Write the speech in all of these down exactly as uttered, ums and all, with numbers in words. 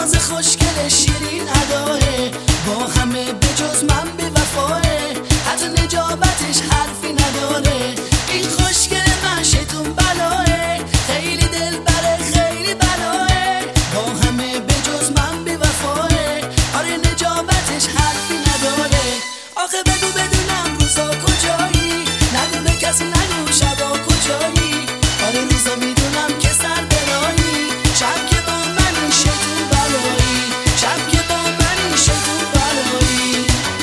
ناز خوشگل شیرین اداه، با همه به جز من بی وفاه، حتی نجابتش حرفی نداره. این خوشگل من شیطون بلاه، خیلی دل بره خیلی بلاه، با همه به جز من بی وفاه، آره نجابتش حرفی نداره. آخه بگو بدونم روزا کجایی، نگو به کسی نگو شبا کجایی، آره روزا میدونم که سر برایی، شب که با من شیطون بلایی، شب که با من شیطون بلایی.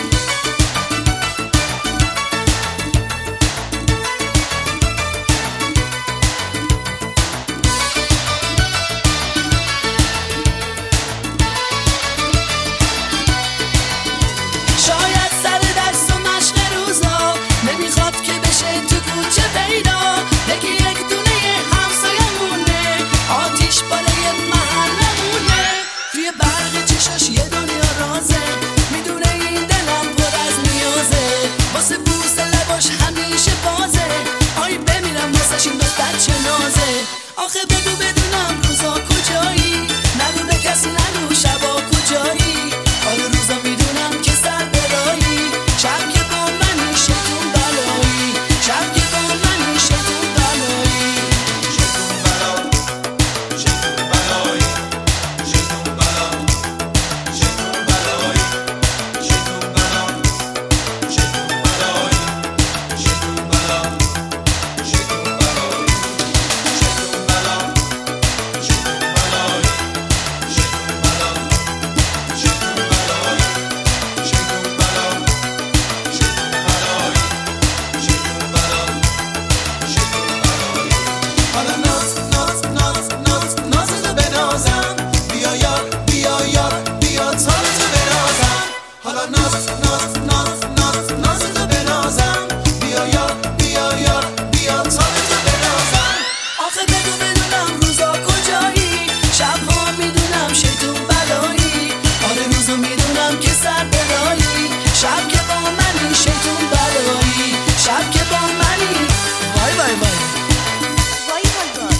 شاید سر دست و مشق روزا نمیخواد که بشه تو کوچه پیدا، بگی یک دونه همسایمونه آتیش بالای محلمونه، توی برق چشاش یه دنیا رازه، میدونه این دلم پر از نیازه، واسه بوس لباش همیشه بازه، آی بمیرم واسش این دوست بچه نازه. آخه بگو بدونم روزا کجایی، نگو به کسی نگو شبا کجایی، آره روزا میدونم که سر برایی، شب که با من شیطون بلایی، شب که با من شیطون بلایی. شیطون بلا شیطون بلایی شیطون بلا شیطون بلایی شیطون بلا شیطون بلایی شیطون بلا شیطون بلایی شیطون بلا شیطون بلایی شیطون بلا شیطون بلایی شیطون بلا شیطون بلایی شیطون بلا شیطون بلایی. حالا ناز ناز ناز ناز نازتو بنازم، بیا یار بیا یار بیا تارتو بنازم. حالا ناز ناز ناز ناز نازتو بنازم، بیا یار بیا یار بیا تارتو بنازم. آخه بگو بدونم روزا کجایی، شبها میدونم شیطون بلایی، آره روزا میدونم که سر برایی، شب که با منی شیطون بلایی، شب که با منی. وای وای وای وای وای وای.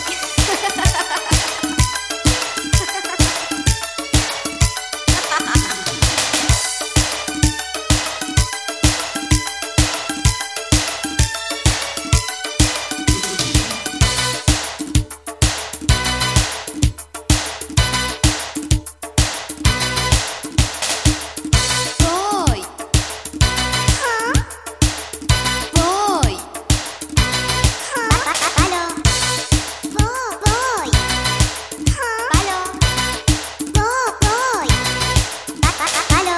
وای. وای. بلا. وای. بلا. وای. بلا.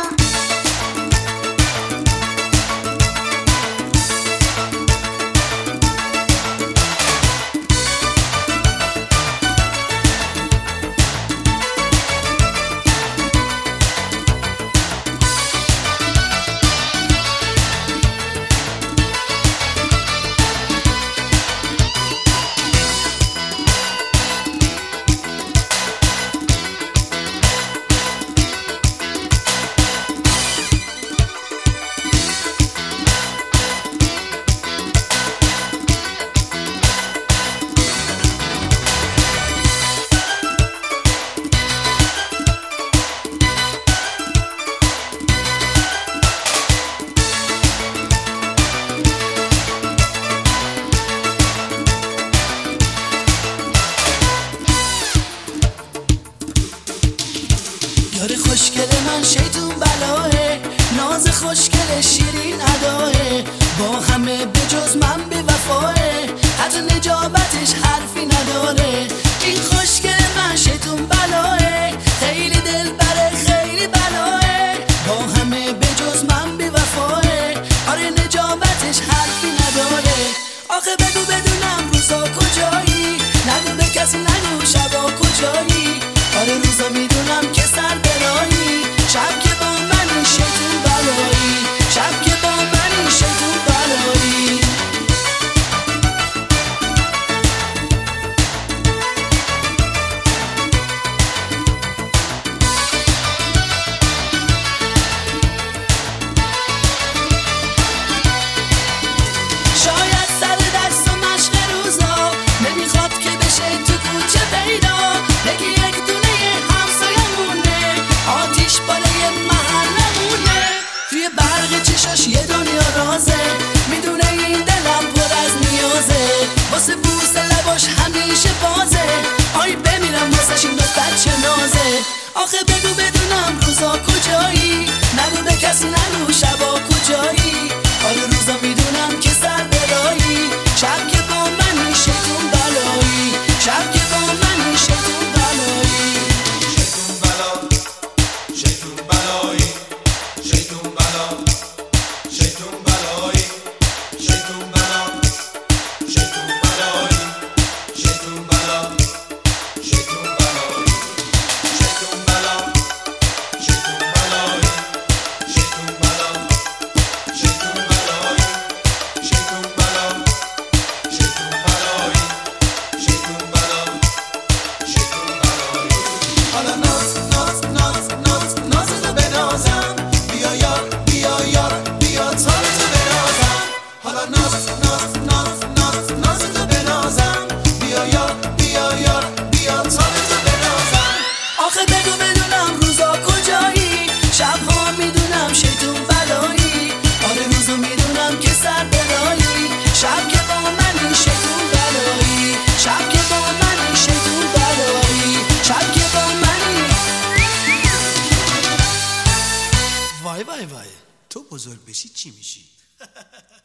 یار خوشگل من شیطون بلاه، ناز خوشگل شیرین اداه، با همه به جز من بی وفاه، حتی نجابتش حرفی نداره. این خوشگل من شیطون بلاه، خیلی دل بره خیلی بلاه، با همه به جز من بی وفاه، آره نجابتش حرفی نداره. آخه بگو بدونم روزا کجایی، نگو به کسی نگو شبا کجایی، آره روزا میدونم که سر برایی، شب که با من شیطون بلایی، شب که با من شیطون بلایی. شاید سر دست و مشق برق چشاش یه دنیا رازه، میدونه این دلم پر از نیازه، واسه بوس لباش همیشه بازه، آی بمیرم واسش این دختر چه نازه. آخه بگو بدونم روزا کجایی، نگو به کسی نگو شبا کجایی، حال روزا میدونم که سر برایی، شب که با منی شیطون بلایی، شب که با منی شیطون بلایی. شیطون بلا شیطون بلایی شیطون بلا شیطون بلایی شیطون بلا شیطون بلایی شیطون بلا شیطون بلایی شیطون بلا شیطون بلایی شیطون بلا شیطون بلایی شیطون بلا شیطون بلایی شیطون بلا شیطون بلایی. حالا ناز ناز ناز ناز نازتو بنازم، بیا یار بیا یار بیا تارتو بنازم. حالا ناز ناز ناز ناز نازتو بنازم، بیا یار بیا یار بیا تارتو بنازم. آخه بگو بدونم روزا کجایی، شبها میدونم شیطون بلایی، آره روزا میدونم که سر برایی، شب که با منی شیطون بلایی، شب که با منی شیطون بلایی، شب که با منی. وای وای وای، تو بزرگ بشی چی میشی؟